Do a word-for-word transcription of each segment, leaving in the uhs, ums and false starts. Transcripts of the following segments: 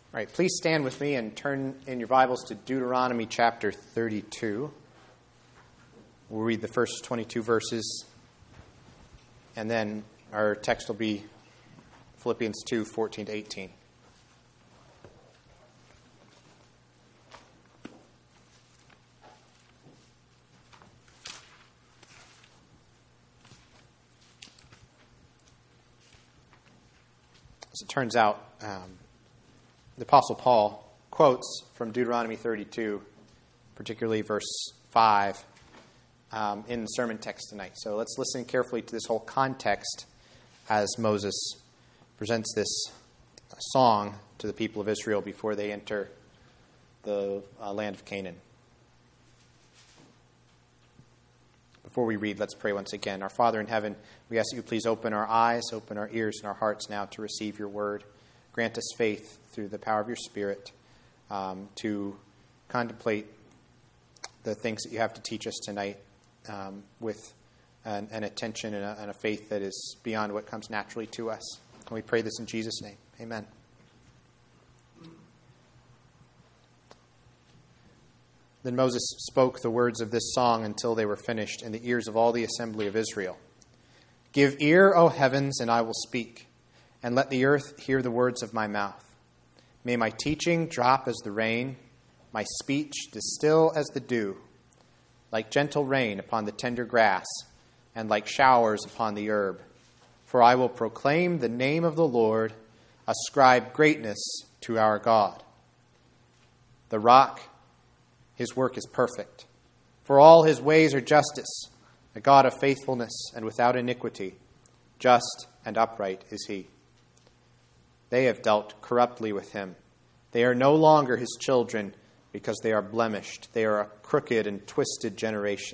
All right, please stand with me and turn in your Bibles to Deuteronomy chapter thirty-two. We'll read the first twenty-two verses, and then our text will be Philippians two, fourteen to eighteen. As it turns out, um, the Apostle Paul quotes from Deuteronomy thirty-two, particularly verse five, um, in the sermon text tonight. So let's listen carefully to this whole context as Moses presents this song to the people of Israel before they enter the uh, land of Canaan. Before we read, let's pray once again. Our Father in heaven, we ask that you please open our eyes, open our ears and our hearts now to receive your word. Grant us faith through the power of your Spirit um, to contemplate the things that you have to teach us tonight um, with an, an attention and a, and a faith that is beyond what comes naturally to us. And we pray this in Jesus' name. Amen. Then Moses spoke the words of this song until they were finished in the ears of all the assembly of Israel. Give ear, O heavens, and I will speak, and let the earth hear the words of my mouth. May my teaching drop as the rain, my speech distill as the dew, like gentle rain upon the tender grass, and like showers upon the herb. For I will proclaim the name of the Lord, ascribe greatness to our God. The rock, his work is perfect. For all his ways are justice, a God of faithfulness and without iniquity. Just and upright is he. They have dealt corruptly with him. They are no longer his children because they are blemished. They are a crooked and twisted generation.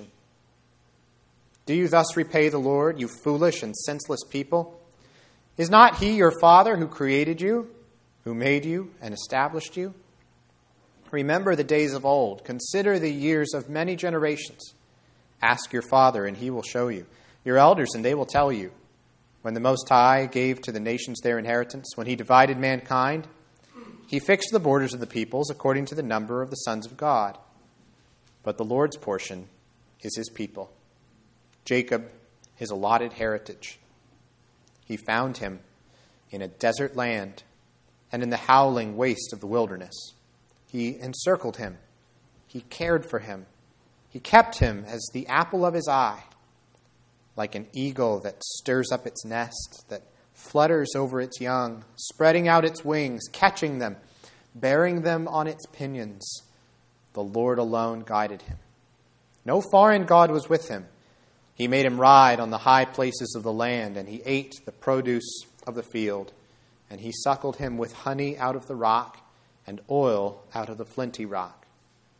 Do you thus repay the Lord, you foolish and senseless people? Is not he your Father who created you, who made you and established you? Remember the days of old. Consider the years of many generations. Ask your father, and he will show you. Your elders, and they will tell you. When the Most High gave to the nations their inheritance, when he divided mankind, he fixed the borders of the peoples according to the number of the sons of God. But the Lord's portion is his people, Jacob, his allotted heritage. He found him in a desert land and in the howling waste of the wilderness. He encircled him. He cared for him. He kept him as the apple of his eye. Like an eagle that stirs up its nest, that flutters over its young, spreading out its wings, catching them, bearing them on its pinions. The Lord alone guided him. No foreign god was with him. He made him ride on the high places of the land, and he ate the produce of the field. And he suckled him with honey out of the rock, and oil out of the flinty rock.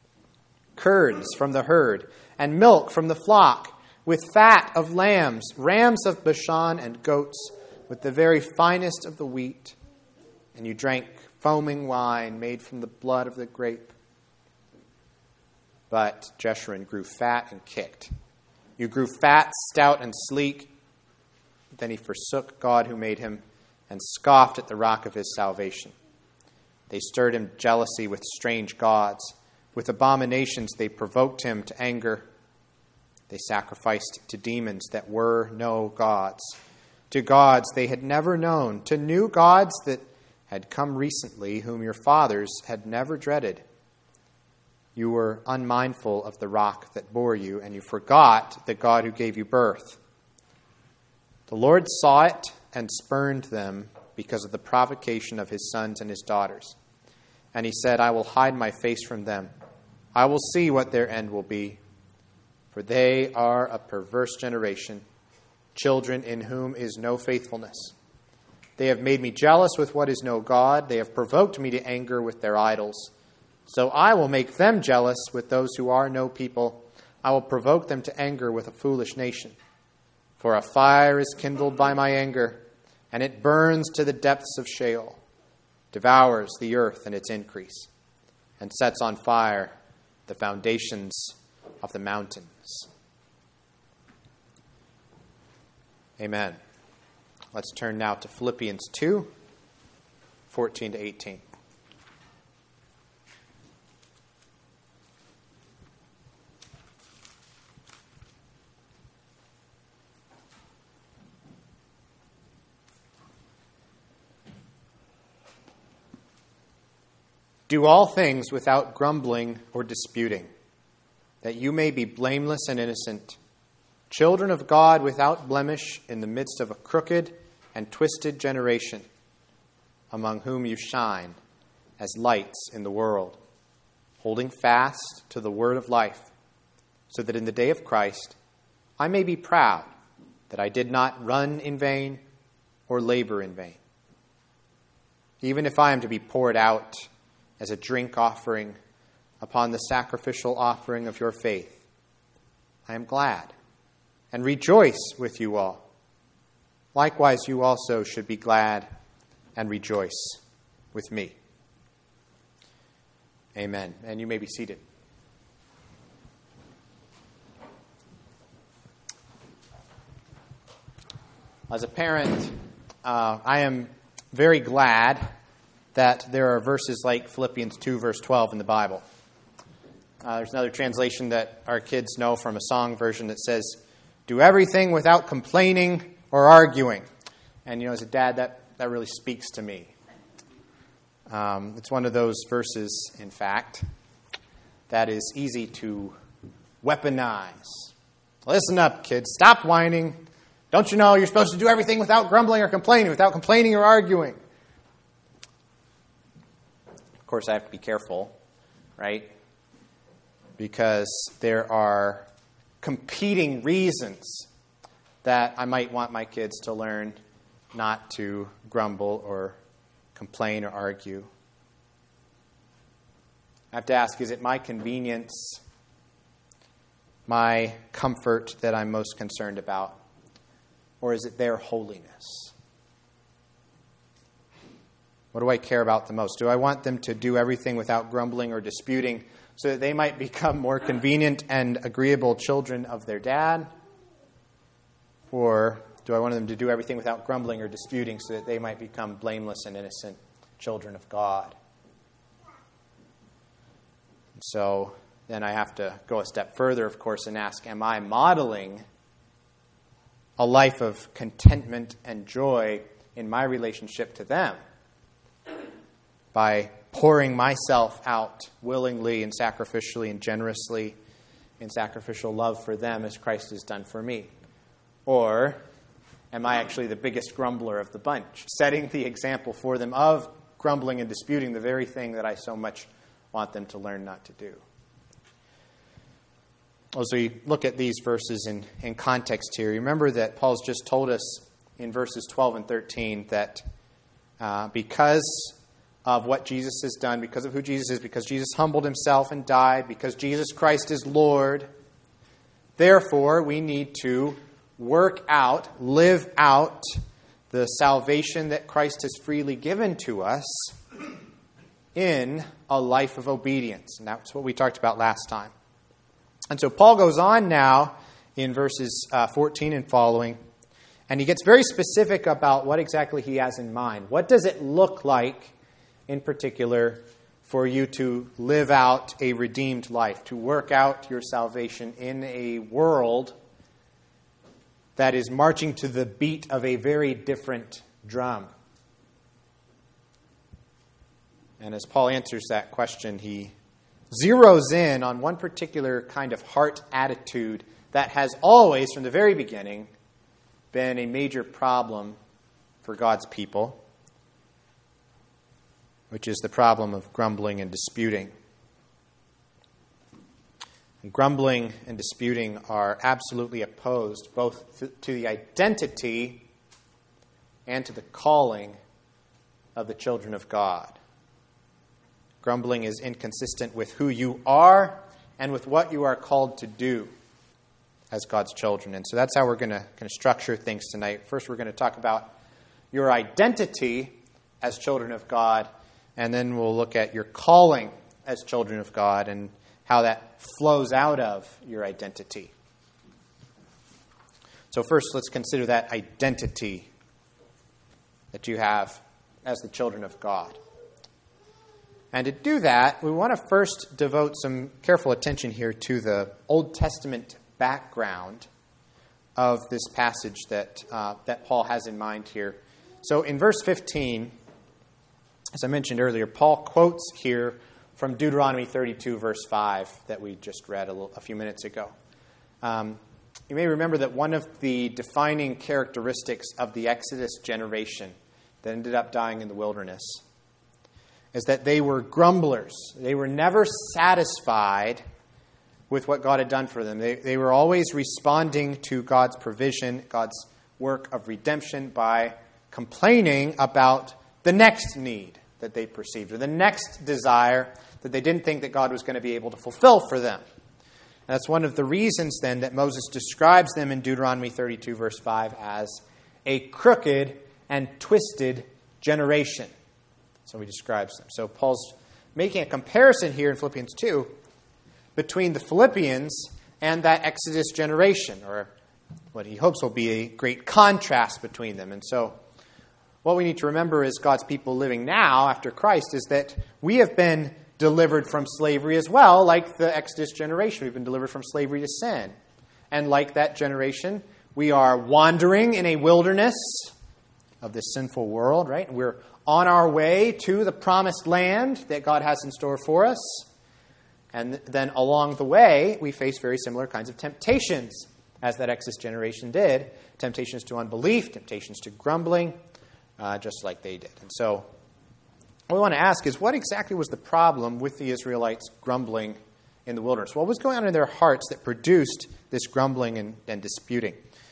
Curds from the herd, and milk from the flock, with fat of lambs, rams of Bashan, and goats, with the very finest of the wheat. And you drank foaming wine made from the blood of the grape. But Jeshurun grew fat and kicked. You grew fat, stout, and sleek. Then he forsook God who made him, and scoffed at the rock of his salvation. They stirred him jealousy with strange gods. With abominations they provoked him to anger. They sacrificed to demons that were no gods, to gods they had never known, to new gods that had come recently, whom your fathers had never dreaded. You were unmindful of the rock that bore you, and you forgot the God who gave you birth. The Lord saw it and spurned them because of the provocation of his sons and his daughters. And he said, I will hide my face from them. I will see what their end will be. For they are a perverse generation, children in whom is no faithfulness. They have made me jealous with what is no God. They have provoked me to anger with their idols. So I will make them jealous with those who are no people. I will provoke them to anger with a foolish nation. For a fire is kindled by my anger, and it burns to the depths of Sheol, devours the earth and its increase, and sets on fire the foundations of the mountains. Amen. Let's turn now to Philippians two, fourteen to eighteen. Do all things without grumbling or disputing, that you may be blameless and innocent, children of God without blemish in the midst of a crooked and twisted generation, among whom you shine as lights in the world, holding fast to the word of life, so that in the day of Christ I may be proud that I did not run in vain or labor in vain. Even if I am to be poured out as a drink offering upon the sacrificial offering of your faith, I am glad and rejoice with you all. Likewise, you also should be glad and rejoice with me. Amen. And you may be seated. As a parent, uh, I am very glad that there are verses like Philippians two, verse twelve in the Bible. Uh, there's another translation that our kids know from a song version that says, "Do everything without complaining or arguing." And, you know, as a dad, that, that really speaks to me. Um, it's one of those verses, in fact, that is easy to weaponize. Listen up, kids. Stop whining. Don't you know you're supposed to do everything without grumbling or complaining, without complaining or arguing? Of course, I have to be careful, right? Because there are competing reasons that I might want my kids to learn not to grumble or complain or argue. I have to ask, is it my convenience, my comfort that I'm most concerned about? Or is it their holiness? What do I care about the most? Do I want them to do everything without grumbling or disputing so that they might become more convenient and agreeable children of their dad? Or do I want them to do everything without grumbling or disputing so that they might become blameless and innocent children of God? So then I have to go a step further, of course, and ask, am I modeling a life of contentment and joy in my relationship to them by pouring myself out willingly and sacrificially and generously in sacrificial love for them as Christ has done for me? Or am I actually the biggest grumbler of the bunch, setting the example for them of grumbling and disputing the very thing that I so much want them to learn not to do? As we look at these verses in, in context here, remember that Paul's just told us in verses twelve and thirteen that uh, because of what Jesus has done, because of who Jesus is, because Jesus humbled himself and died, because Jesus Christ is Lord, therefore we need to work out, live out the salvation that Christ has freely given to us in a life of obedience. And that's what we talked about last time. And so Paul goes on now in verses uh, fourteen and following, and he gets very specific about what exactly he has in mind. What does it look like, in particular, for you to live out a redeemed life, to work out your salvation in a world that is marching to the beat of a very different drum? And as Paul answers that question, he zeroes in on one particular kind of heart attitude that has always, from the very beginning, been a major problem for God's people, which is the problem of grumbling and disputing. And grumbling and disputing are absolutely opposed both to the identity and to the calling of the children of God. Grumbling is inconsistent with who you are and with what you are called to do as God's children. And so that's how we're going to kind of structure things tonight. First, we're going to talk about your identity as children of God, and then we'll look at your calling as children of God and how that flows out of your identity. So first, let's consider that identity that you have as the children of God. And to do that, we want to first devote some careful attention here to the Old Testament background of this passage that uh, that Paul has in mind here. So in verse fifteen, As I mentioned earlier, Paul quotes here from Deuteronomy thirty-two, verse five, that we just read a, little, a few minutes ago. Um, you may remember that one of the defining characteristics of the Exodus generation that ended up dying in the wilderness is that they were grumblers. They were never satisfied with what God had done for them. They, they were always responding to God's provision, God's work of redemption, by complaining about the next need that they perceived, or the next desire that they didn't think that God was going to be able to fulfill for them. And that's one of the reasons, then, that Moses describes them in Deuteronomy thirty-two, verse five, as a crooked and twisted generation. So he describes them. So Paul's making a comparison here in Philippians two between the Philippians and that Exodus generation, or what he hopes will be a great contrast between them. And so what we need to remember as God's people living now after Christ is that we have been delivered from slavery as well, like the Exodus generation. We've been delivered from slavery to sin. And like that generation, we are wandering in a wilderness of this sinful world, right? We're on our way to the promised land that God has in store for us. And then along the way, we face very similar kinds of temptations as that Exodus generation did. Temptations to unbelief, temptations to grumbling, uh, just like they did. And so what we want to ask is, what exactly was the problem with the Israelites grumbling in the wilderness? What was going on in their hearts that produced this grumbling and, and disputing?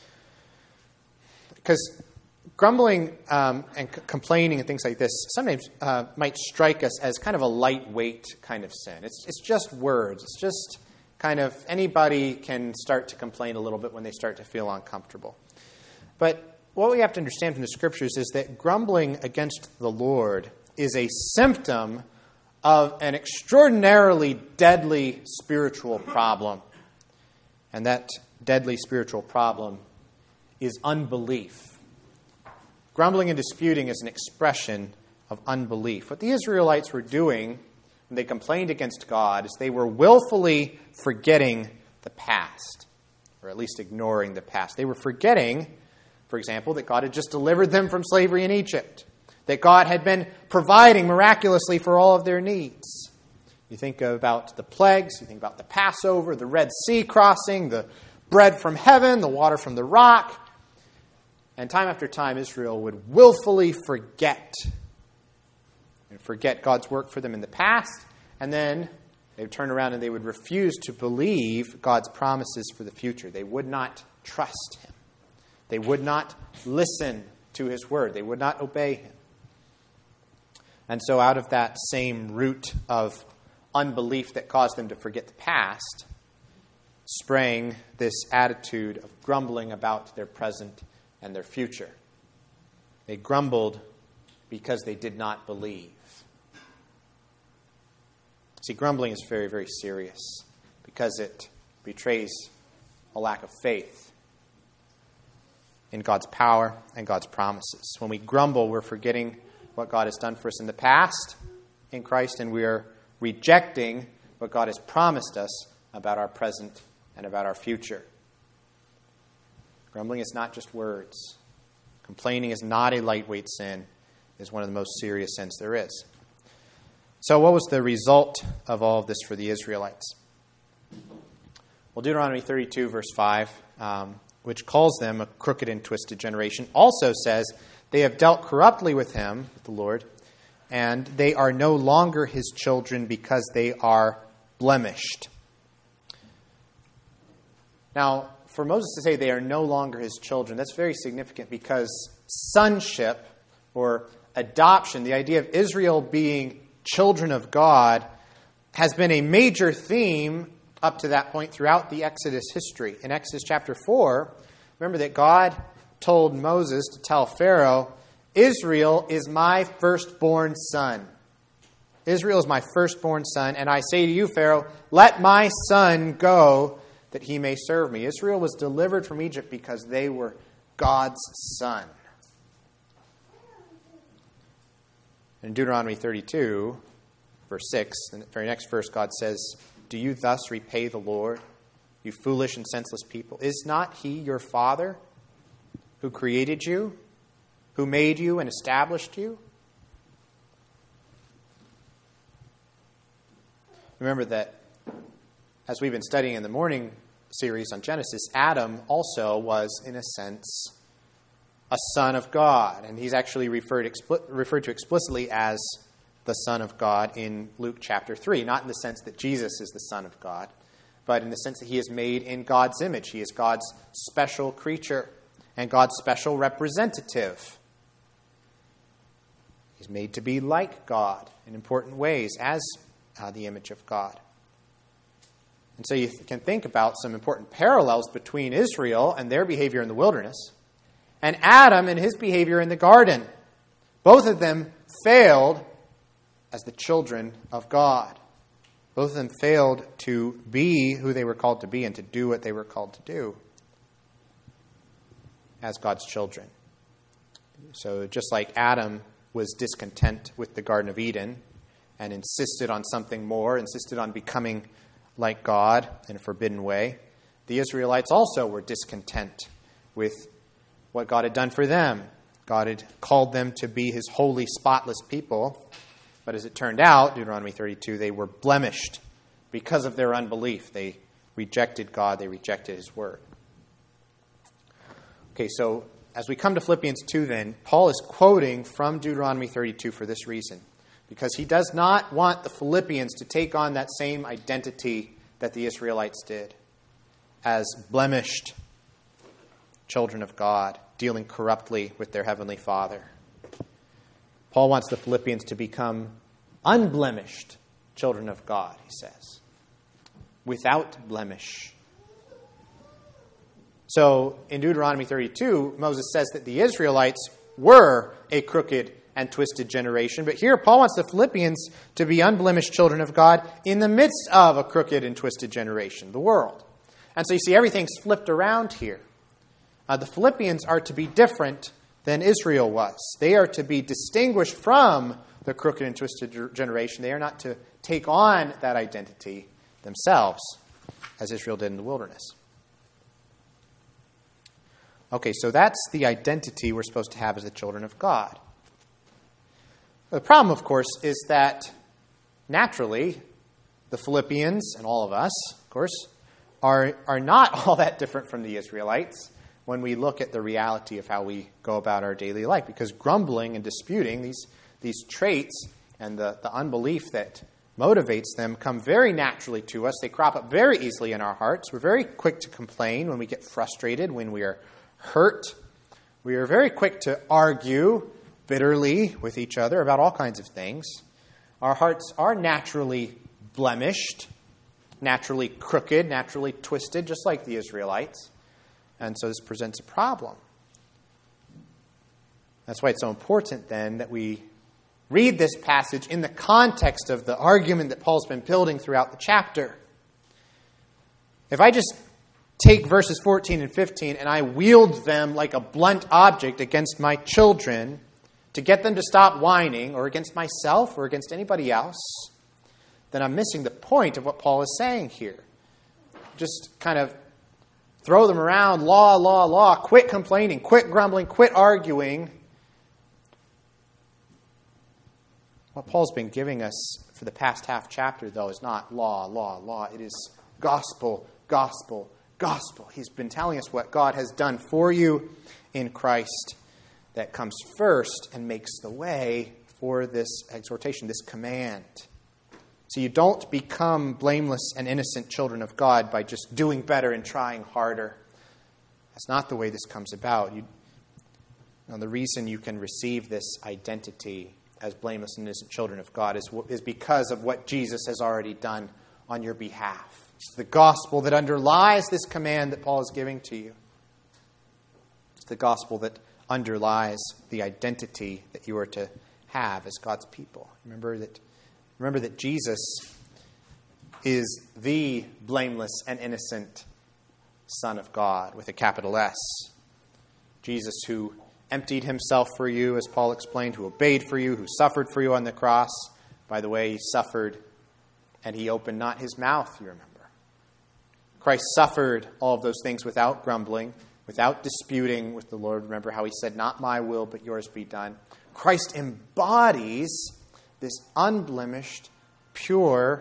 Because grumbling um, and c- complaining and things like this sometimes uh, might strike us as kind of a lightweight kind of sin. It's it's just words. It's just kind of anybody can start to complain a little bit when they start to feel uncomfortable. But what we have to understand from the Scriptures is that grumbling against the Lord is a symptom of an extraordinarily deadly spiritual problem. And that deadly spiritual problem is unbelief. Grumbling and disputing is an expression of unbelief. What the Israelites were doing when they complained against God is they were willfully forgetting the past, or at least ignoring the past. They were forgetting, for example, that God had just delivered them from slavery in Egypt, that God had been providing miraculously for all of their needs. You think about the plagues, you think about the Passover, the Red Sea crossing, the bread from heaven, the water from the rock. And time after time, Israel would willfully forget and forget God's work for them in the past, and then they would turn around and they would refuse to believe God's promises for the future. They would not trust Him. They would not listen to His word. They would not obey Him. And so out of that same root of unbelief that caused them to forget the past sprang this attitude of grumbling about their present and their future. They grumbled because they did not believe. See, grumbling is very, very serious because it betrays a lack of faith in God's power and God's promises. When we grumble, we're forgetting what God has done for us in the past in Christ, and we are rejecting what God has promised us about our present and about our future. Grumbling is not just words. Complaining is not a lightweight sin. It is one of the most serious sins there is. So what was the result of all of this for the Israelites? Well, Deuteronomy thirty-two, verse five, um, which calls them a crooked and twisted generation, also says they have dealt corruptly with him, with the Lord, and they are no longer his children because they are blemished. Now, for Moses to say they are no longer his children, that's very significant because sonship or adoption, the idea of Israel being children of God, has been a major theme up to that point throughout the Exodus history. In Exodus chapter four, remember that God told Moses to tell Pharaoh, Israel is my firstborn son. Israel is my firstborn son, and I say to you, Pharaoh, let my son go that he may serve me. Israel was delivered from Egypt because they were God's son. In Deuteronomy thirty-two, verse six, in the very next verse, God says, do you thus repay the Lord, you foolish and senseless people? Is not he your father who created you, who made you and established you? Remember that as we've been studying in the morning series on Genesis, Adam also was, in a sense, a son of God. And he's actually referred, expli- referred to explicitly as the Son of God in Luke chapter three. Not in the sense that Jesus is the Son of God, but in the sense that he is made in God's image. He is God's special creature and God's special representative. He's made to be like God in important ways as uh, the image of God. And so you can think about some important parallels between Israel and their behavior in the wilderness and Adam and his behavior in the garden. Both of them failed as the children of God. Both of them failed to be who they were called to be and to do what they were called to do as God's children. So just like Adam was discontent with the Garden of Eden and insisted on something more, insisted on becoming like God in a forbidden way, the Israelites also were discontent with what God had done for them. God had called them to be his holy, spotless people. But as it turned out, Deuteronomy thirty-two, they were blemished because of their unbelief. They rejected God. They rejected his word. Okay, so as we come to Philippians two then, Paul is quoting from Deuteronomy thirty-two for this reason. Because he does not want the Philippians to take on that same identity that the Israelites did as blemished children of God, dealing corruptly with their heavenly Father. Paul wants the Philippians to become unblemished children of God, he says, without blemish. So in Deuteronomy thirty-two, Moses says that the Israelites were a crooked and twisted generation. But here Paul wants the Philippians to be unblemished children of God in the midst of a crooked and twisted generation, the world. And so you see everything's flipped around here. Uh, the Philippians are to be different than Israel was. They are to be distinguished from the crooked and twisted generation. They are not to take on that identity themselves, as Israel did in the wilderness. Okay, so that's the identity we're supposed to have as the children of God. The problem, of course, is that naturally, the Philippians, and all of us, of course, are, are not all that different from the Israelites when we look at the reality of how we go about our daily life. Because grumbling and disputing, these, these traits and the, the unbelief that motivates them come very naturally to us. They crop up very easily in our hearts. We're very quick to complain when we get frustrated, when we are hurt. We are very quick to argue bitterly with each other about all kinds of things. Our hearts are naturally blemished, naturally crooked, naturally twisted, just like the Israelites. And so this presents a problem. That's why it's so important then that we read this passage in the context of the argument that Paul's been building throughout the chapter. If I just take verses fourteen and fifteen and I wield them like a blunt object against my children to get them to stop whining, or against myself or against anybody else, then I'm missing the point of what Paul is saying here. Just kind of throw them around, law, law, law, quit complaining, quit grumbling, quit arguing. What Paul's been giving us for the past half chapter, though, is not law, law, law. It is gospel, gospel, gospel. He's been telling us what God has done for you in Christ that comes first and makes the way for this exhortation, this command. So you don't become blameless and innocent children of God by just doing better and trying harder. That's not the way this comes about. You, now, the reason you can receive this identity as blameless and innocent children of God is, is because of what Jesus has already done on your behalf. It's the gospel that underlies this command that Paul is giving to you. It's the gospel that underlies the identity that you are to have as God's people. Remember that Remember that Jesus is the blameless and innocent Son of God with a capital S. Jesus who emptied himself for you, as Paul explained, who obeyed for you, who suffered for you on the cross. By the way, he suffered and he opened not his mouth, you remember. Christ suffered all of those things without grumbling, without disputing with the Lord. Remember how he said, "Not my will, but yours be done." Christ embodies this unblemished, pure,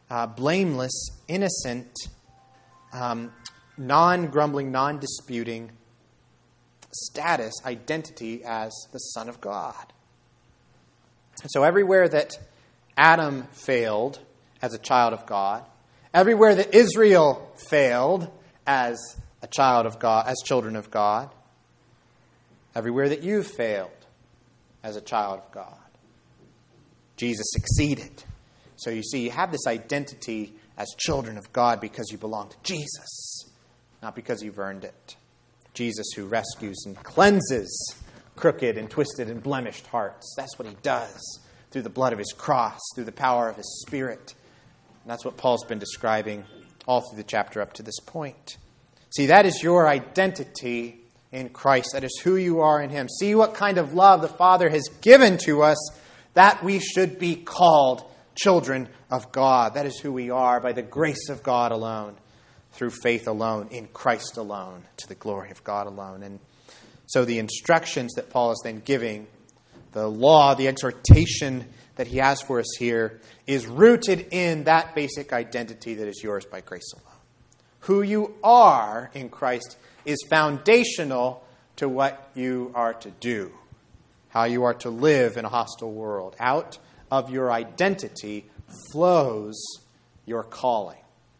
uh, blameless, innocent, um, non-grumbling, non-disputing status, identity as the Son of God. And so everywhere that Adam failed as a child of God, everywhere that Israel failed as a child of God, as children of God, everywhere that you failed as a child of God, Jesus succeeded. So you see, you have this identity as children of God because you belong to Jesus, not because you've earned it. Jesus who rescues and cleanses crooked and twisted and blemished hearts. That's what he does through the blood of his cross, through the power of his Spirit. And that's what Paul's been describing all through the chapter up to this point. See, that is your identity in Christ. That is who you are in him. See what kind of love the Father has given to us, that we should be called children of God. That is who we are by the grace of God alone, through faith alone, in Christ alone, to the glory of God alone. And so the instructions that Paul is then giving, the law, the exhortation that he has for us here, is rooted in that basic identity that is yours by grace alone. Who you are in Christ is foundational to what you are to do, how you are to live in a hostile world. Out of your identity flows your calling.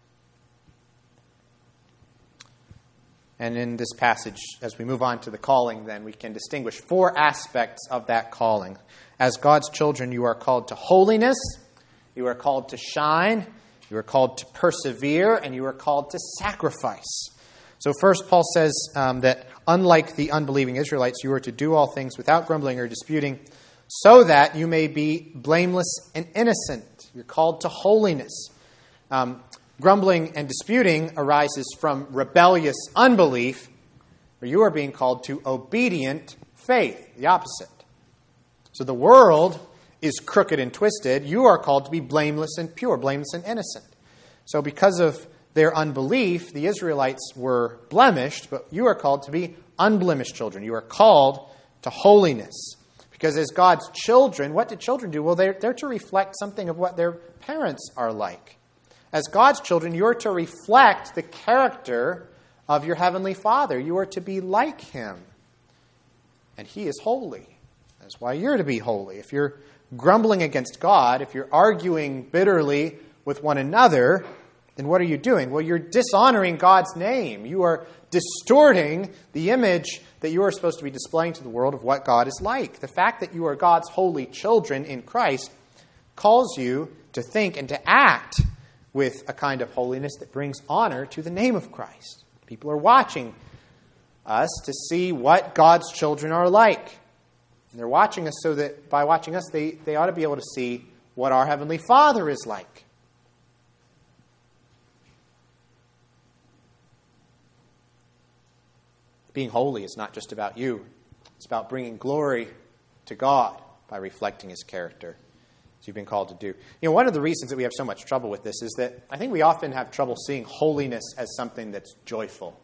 And in this passage, as we move on to the calling, then, we can distinguish four aspects of that calling. As God's children, you are called to holiness, you are called to shine, you are called to persevere, and you are called to sacrifice. So first, Paul says um, that unlike the unbelieving Israelites, you are to do all things without grumbling or disputing, so that you may be blameless and innocent. You're called to holiness. Um, grumbling and disputing arises from rebellious unbelief, where you are being called to obedient faith, the opposite. So the world is crooked and twisted. You are called to be blameless and pure, blameless and innocent. So because of their unbelief, the Israelites were blemished, but you are called to be unblemished children. You are called to holiness. Because as God's children, what do children do? Well, they're, they're to reflect something of what their parents are like. As God's children, you're to reflect the character of your Heavenly Father. You are to be like Him. And He is holy. That's why you're to be holy. If you're grumbling against God, if you're arguing bitterly with one another, then what are you doing? Well, you're dishonoring God's name. You are distorting the image that you are supposed to be displaying to the world of what God is like. The fact that you are God's holy children in Christ calls you to think and to act with a kind of holiness that brings honor to the name of Christ. People are watching us to see what God's children are like. And they're watching us so that by watching us, they, they ought to be able to see what our Heavenly Father is like. Being holy is not just about you. It's about bringing glory to God by reflecting His character, as you've been called to do. You know, one of the reasons that we have so much trouble with this is that I think we often have trouble seeing holiness as something that's joyful.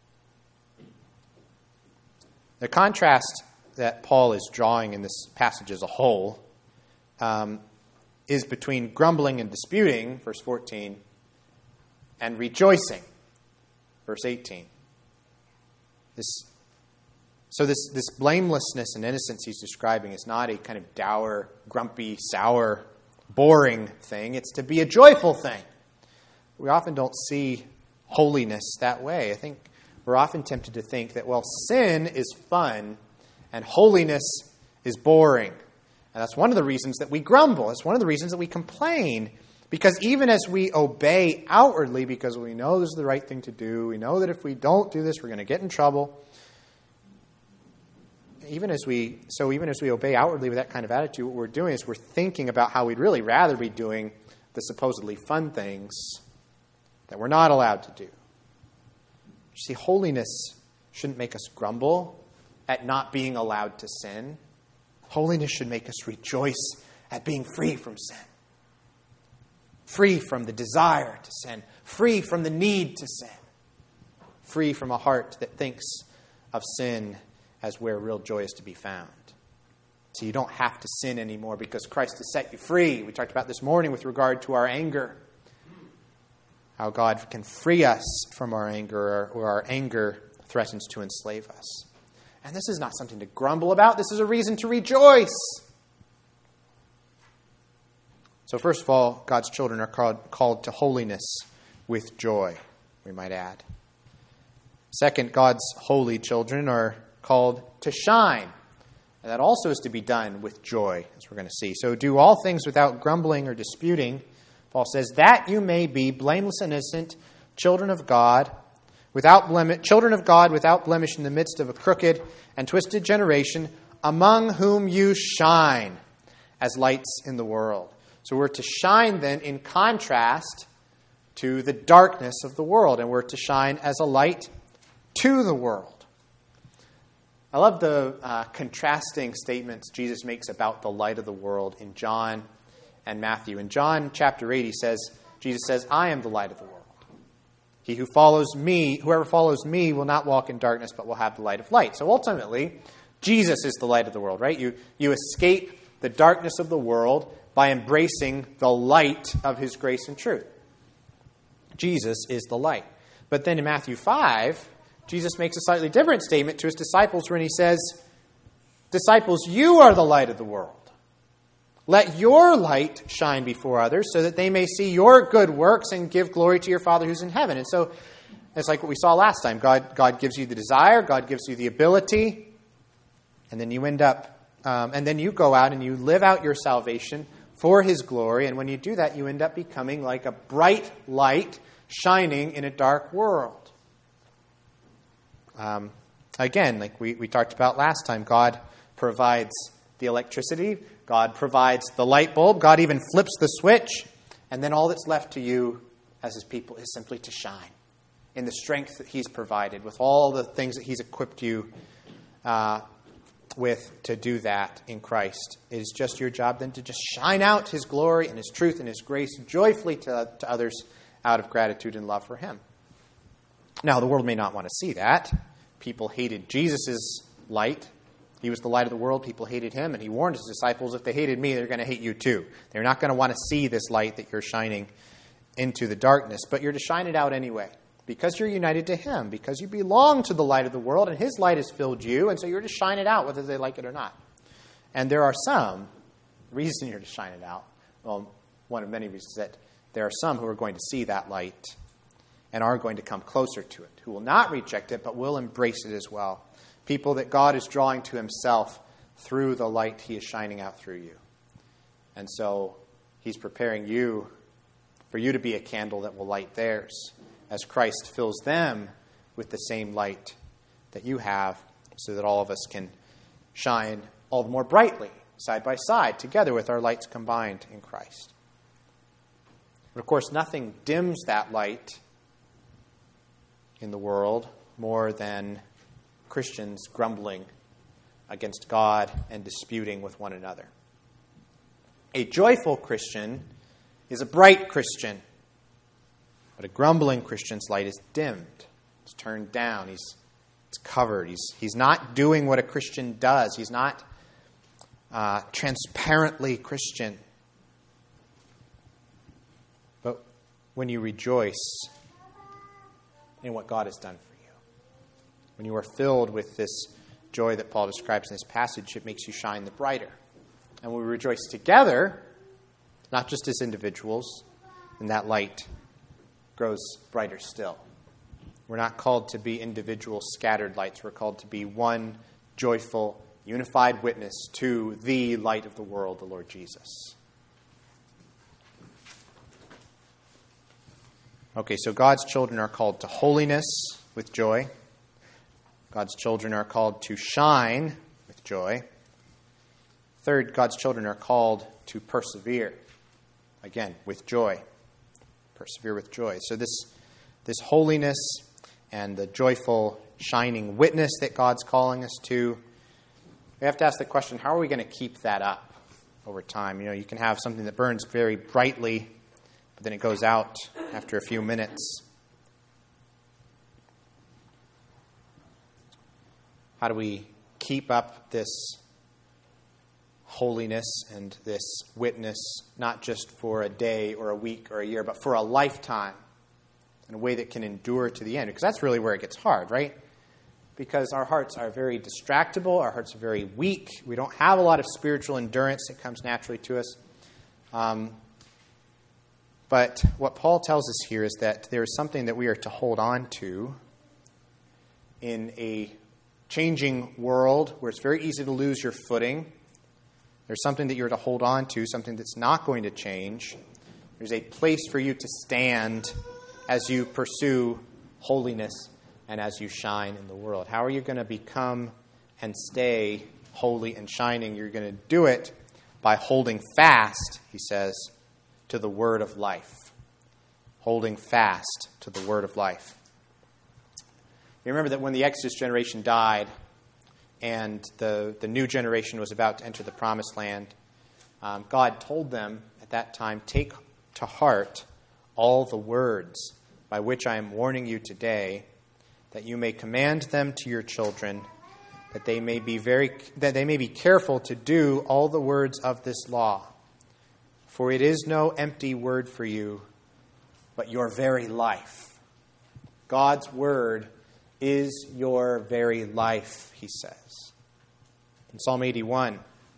The contrast that Paul is drawing in this passage as a whole um, is between grumbling and disputing, verse fourteen, and rejoicing, verse eighteen. This, so this, this blamelessness and innocence he's describing is not a kind of dour, grumpy, sour, boring thing. It's to be a joyful thing. We often don't see holiness that way. I think we're often tempted to think that, well, sin is fun and holiness is boring. And that's one of the reasons that we grumble. It's one of the reasons that we complain. Because even as we obey outwardly, because we know this is the right thing to do, we know that if we don't do this, we're going to get in trouble. Even as we, so even as we obey outwardly with that kind of attitude, what we're doing is we're thinking about how we'd really rather be doing the supposedly fun things that we're not allowed to do. You see, holiness shouldn't make us grumble at not being allowed to sin. Holiness should make us rejoice at being free from sin. Free from the desire to sin. Free from the need to sin. Free from a heart that thinks of sin as where real joy is to be found. So you don't have to sin anymore because Christ has set you free. We talked about this morning with regard to our anger. how God can free us from our anger, or our anger threatens to enslave us. And this is not something to grumble about. This is a reason to rejoice. So first of all, God's children are called, called to holiness with joy, we might add. Second, God's holy children are called to shine. And that also is to be done with joy, as we're going to see. So do all things without grumbling or disputing. Paul says, that you may be blameless and innocent, children of God, without blemish, children of God without blemish in the midst of a crooked and twisted generation, among whom you shine as lights in the world. So we're to shine then in contrast to the darkness of the world, and we're to shine as a light to the world. I love the uh, contrasting statements Jesus makes about the light of the world in John and Matthew. In John chapter eight, he says, Jesus says, I am the light of the world. He who follows me, whoever follows me will not walk in darkness, but will have the light of light. So ultimately, Jesus is the light of the world, right? You, you escape the darkness of the world by embracing the light of his grace and truth. Jesus is the light. But then in Matthew five, Jesus makes a slightly different statement to his disciples when he says, disciples, you are the light of the world. Let your light shine before others so that they may see your good works and give glory to your Father who's in heaven. And so it's like what we saw last time. God, God gives you the desire. God gives you the ability. And then you end up, um, and then you go out and you live out your salvation for his glory. And when you do that, you end up becoming like a bright light shining in a dark world. Um, again, like we, we talked about last time, God provides the electricity. God provides the light bulb. God even flips the switch. And then all that's left to you as his people is simply to shine in the strength that he's provided, with all the things that he's equipped you uh, with to do that in Christ. It is just your job then to just shine out his glory and his truth and his grace joyfully to, to others out of gratitude and love for him. Now, the world may not want to see that. People hated Jesus' light. He was the light of the world. People hated him. And he warned his disciples, if they hated me, they're going to hate you too. They're not going to want to see this light that you're shining into the darkness. But you're to shine it out anyway, because you're united to him, because you belong to the light of the world, and his light has filled you. And so you're to shine it out, whether they like it or not. And there are some, reason you're to shine it out, well, one of many reasons, that there are some who are going to see that light and are going to come closer to it, who will not reject it, but will embrace it as well. People that God is drawing to himself through the light he is shining out through you. And so he's preparing you for you to be a candle that will light theirs, as Christ fills them with the same light that you have, so that all of us can shine all the more brightly, side by side, together with our lights combined in Christ. But of course, nothing dims that light in the world more than Christians grumbling against God and disputing with one another. A joyful Christian is a bright Christian, but a grumbling Christian's light is dimmed. It's turned down. He's it's covered. He's he's not doing what a Christian does. He's not uh, transparently Christian. But when you rejoice in what God has done for you, when you are filled with this joy that Paul describes in this passage, it makes you shine the brighter. And when we rejoice together, not just as individuals, then that light grows brighter still. We're not called to be individual scattered lights. We're called to be one joyful, unified witness to the light of the world, the Lord Jesus. Okay, so God's children are called to holiness with joy. God's children are called to shine with joy. Third, God's children are called to persevere. Again, with joy. Persevere with joy. So this, this holiness and the joyful, shining witness that God's calling us to, we have to ask the question, how are we going to keep that up over time? You know, you can have something that burns very brightly, but then it goes out after a few minutes. How do we keep up this holiness and this witness, not just for a day or a week or a year, but for a lifetime? in a way that can endure to the end. Because that's really where it gets hard, right? Because our hearts are very distractible. Our hearts are very weak. We don't have a lot of spiritual endurance that comes naturally to us. Um, but what Paul tells us here is that there is something that we are to hold on to in a changing world where it's very easy to lose your footing. There's something that you're to hold on to, something that's not going to change. There's a place for you to stand as you pursue holiness and as you shine in the world. How are you going to become and stay holy and shining? You're going to do it by holding fast, he says, to the word of life. Holding fast to the word of life. You remember that when the Exodus generation died and the, the new generation was about to enter the promised land, um, God told them at that time, take to heart all the words by which I am warning you today, that you may command them to your children, that they may be very that they may be careful to do all the words of this law. For it is no empty word for you, but your very life. God's word is your very life, he says. In Psalm eighty-one,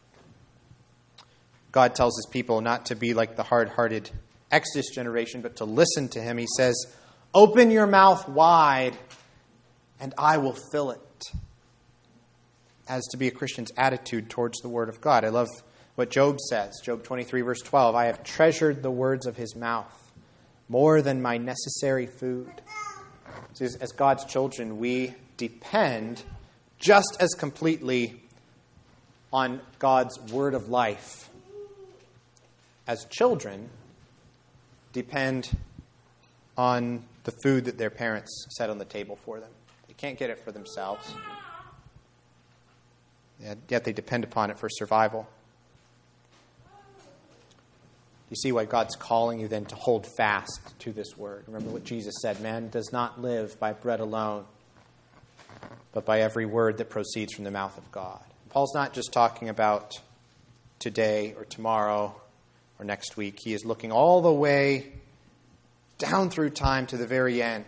God tells his people not to be like the hard-hearted Exodus generation, but to listen to him. He says, open your mouth wide, and I will fill it. As to be a Christian's attitude towards the word of God. I love what Job says. Job twenty-three, verse twelve. I have treasured the words of his mouth more than my necessary food. So as God's children, we depend just as completely on God's word of life as children depend on the food that their parents set on the table for them. They can't get it for themselves. Yet they depend upon it for survival. You see why God's calling you then to hold fast to this word. Remember what Jesus said, man does not live by bread alone, but by every word that proceeds from the mouth of God. Paul's not just talking about today or tomorrow or next week. He is looking all the way down through time to the very end.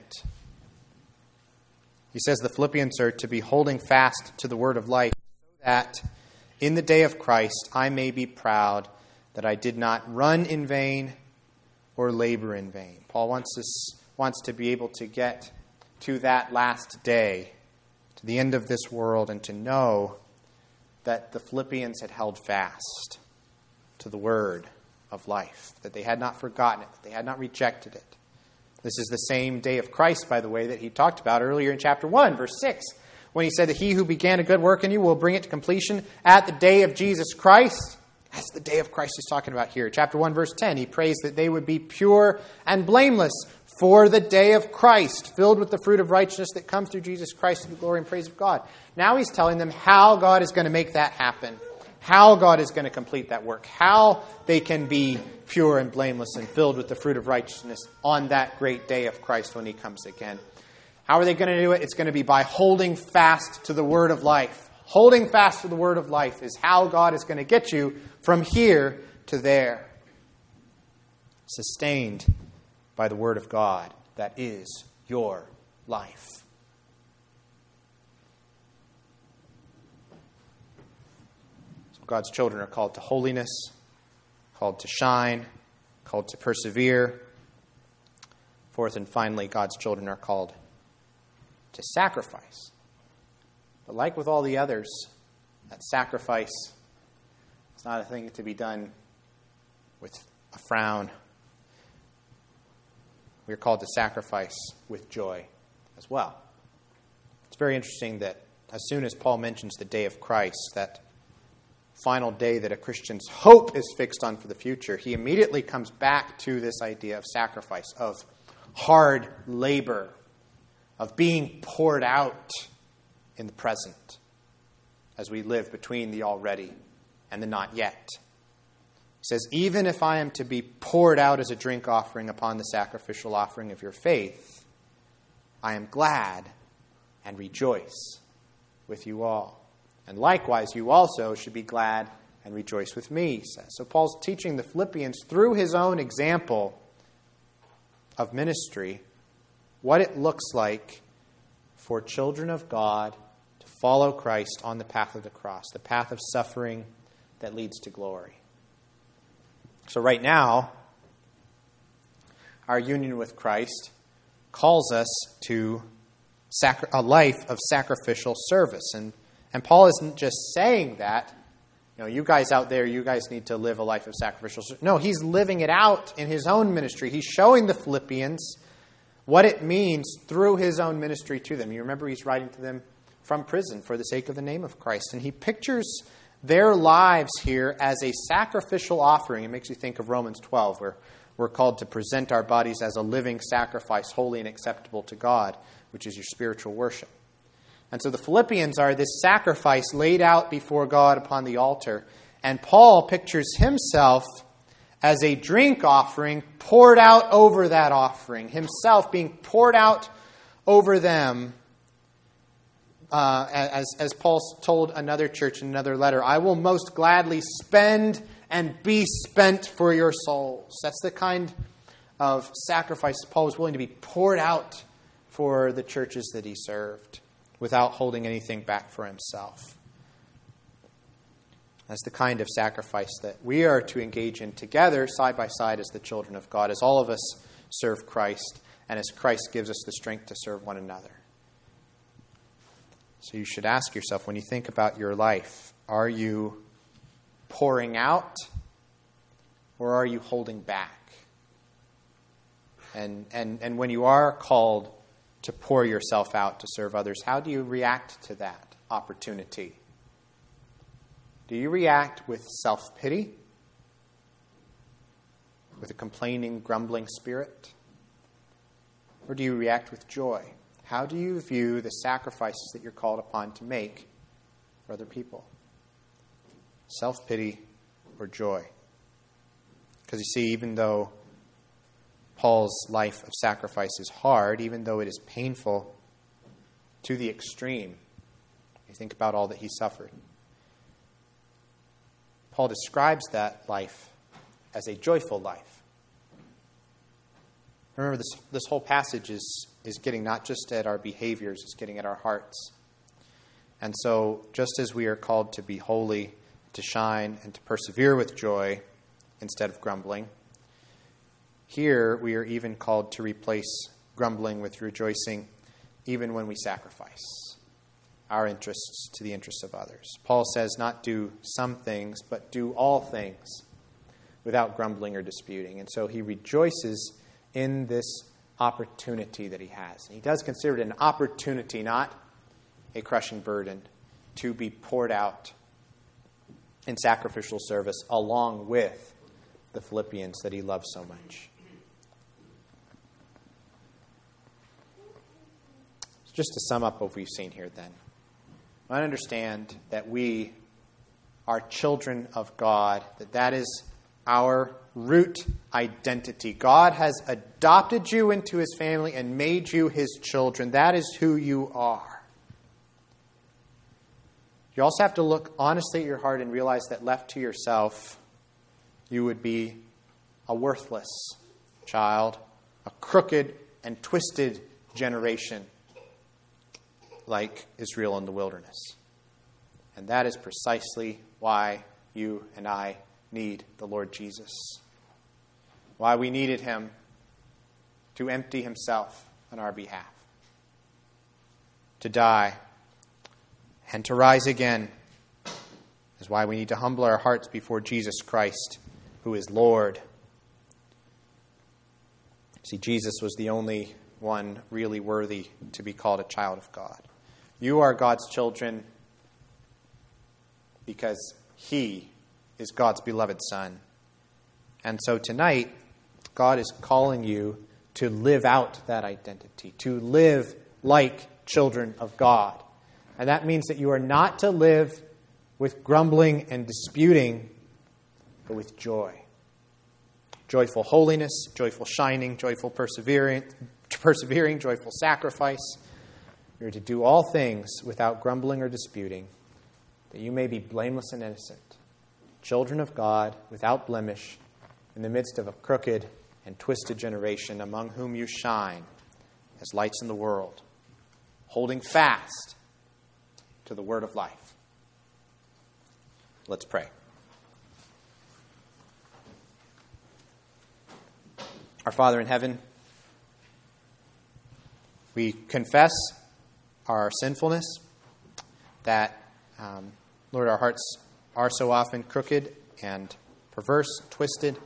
He says the Philippians are to be holding fast to the word of life, so that in the day of Christ I may be proud that I did not run in vain or labor in vain. Paul wants us wants to be able to get to that last day, to the end of this world, and to know that the Philippians had held fast to the word of life, that they had not forgotten it, that they had not rejected it. This is the same day of Christ, by the way, that he talked about earlier in chapter one, verse six, when he said that he who began a good work in you will bring it to completion at the day of Jesus Christ. That's the day of Christ he's talking about here. Chapter one, verse ten, he prays that they would be pure and blameless for the day of Christ, filled with the fruit of righteousness that comes through Jesus Christ to the glory and praise of God. Now he's telling them how God is going to make that happen, how God is going to complete that work, how they can be pure and blameless and filled with the fruit of righteousness on that great day of Christ when he comes again. How are they going to do it? It's going to be by holding fast to the word of life. Holding fast to the word of life is how God is going to get you from here to there. Sustained by the word of God that is your life. So God's children are called to holiness, called to shine, called to persevere. Fourth and finally, God's children are called to sacrifice. But like with all the others, that sacrifice is not a thing to be done with a frown. We are called to sacrifice with joy as well. It's very interesting that as soon as Paul mentions the day of Christ, that final day that a Christian's hope is fixed on for the future, he immediately comes back to this idea of sacrifice, of hard labor, of being poured out in the present as we live between the already and the not yet. He says, even if I am to be poured out as a drink offering upon the sacrificial offering of your faith, I am glad and rejoice with you all. And likewise, you also should be glad and rejoice with me, he says. So Paul's teaching the Philippians through his own example of ministry what it looks like for children of God to follow Christ on the path of the cross, the path of suffering that leads to glory. So right now, our union with Christ calls us to sacri- a life of sacrificial service. And, and Paul isn't just saying that, you know, you guys out there, you guys need to live a life of sacrificial service. No, he's living it out in his own ministry. He's showing the Philippians what it means through his own ministry to them. You remember he's writing to them from prison for the sake of the name of Christ. And he pictures their lives here as a sacrificial offering. It makes you think of Romans twelve, where we're called to present our bodies as a living sacrifice, holy and acceptable to God, which is your spiritual worship. And so the Philippians are this sacrifice laid out before God upon the altar. And Paul pictures himself as a drink offering poured out over that offering, himself being poured out over them. Uh, as, as Paul told another church in another letter, I will most gladly spend and be spent for your souls. That's the kind of sacrifice Paul was willing to be poured out for the churches that he served without holding anything back for himself. That's the kind of sacrifice that we are to engage in together, side by side, as the children of God, as all of us serve Christ, and as Christ gives us the strength to serve one another. So you should ask yourself, when you think about your life, are you pouring out or are you holding back? And, and, and when you are called to pour yourself out to serve others, how do you react to that opportunity? Do you react with self-pity? With a complaining, grumbling spirit? Or do you react with joy? How do you view the sacrifices that you're called upon to make for other people? Self-pity or joy? Because you see, even though Paul's life of sacrifice is hard, even though it is painful to the extreme, you think about all that he suffered. Paul describes that life as a joyful life. Remember, this, this whole passage is, is getting not just at our behaviors, it's getting at our hearts. And so, just as we are called to be holy, to shine, and to persevere with joy instead of grumbling, here we are even called to replace grumbling with rejoicing, even when we sacrifice our interests to the interests of others. Paul says not do some things, but do all things without grumbling or disputing. And so he rejoices in this opportunity that he has. And he does consider it an opportunity, not a crushing burden, to be poured out in sacrificial service along with the Philippians that he loves so much. So just to sum up what we've seen here then, I understand that we are children of God, that that is our root identity. God has adopted you into his family and made you his children. That is who you are. You also have to look honestly at your heart and realize that left to yourself, you would be a worthless child, a crooked and twisted generation like Israel in the wilderness. And that is precisely why you and I need the Lord Jesus. Why we needed him to empty himself on our behalf, to die and to rise again, is why we need to humble our hearts before Jesus Christ, who is Lord. See, Jesus was the only one really worthy to be called a child of God. You are God's children because he is God's beloved Son. And so tonight, God is calling you to live out that identity, to live like children of God. And that means that you are not to live with grumbling and disputing, but with joy. Joyful holiness, joyful shining, joyful persevering, persevering, joyful sacrifice. You're to do all things without grumbling or disputing, that you may be blameless and innocent, children of God without blemish, in the midst of a crooked and twisted generation, among whom you shine as lights in the world, holding fast to the word of life. Let's pray. Our Father in heaven, we confess our sinfulness, that, um, Lord, our hearts are so often crooked and perverse, twisted.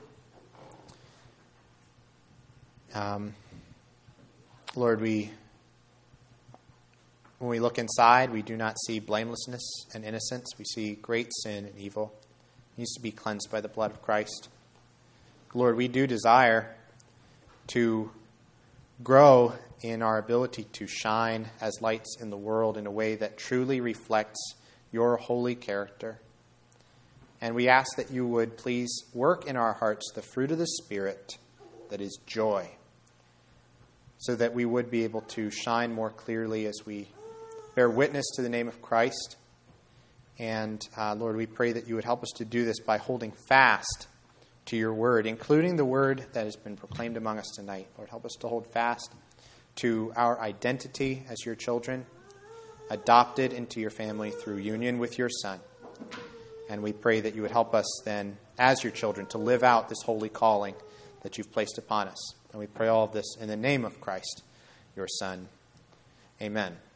Um, Lord, we, when we look inside, we do not see blamelessness and innocence. We see great sin and evil. It needs to be cleansed by the blood of Christ. Lord, we do desire to grow in our ability to shine as lights in the world in a way that truly reflects your holy character. And we ask that you would please work in our hearts the fruit of the Spirit, that is joy, so that we would be able to shine more clearly as we bear witness to the name of Christ. And uh, Lord, we pray that you would help us to do this by holding fast to your word, including the word that has been proclaimed among us tonight. Lord, help us to hold fast to our identity as your children, adopted into your family through union with your Son. And we pray that you would help us then, as your children, to live out this holy calling that you've placed upon us. And we pray all of this in the name of Christ, your Son. Amen.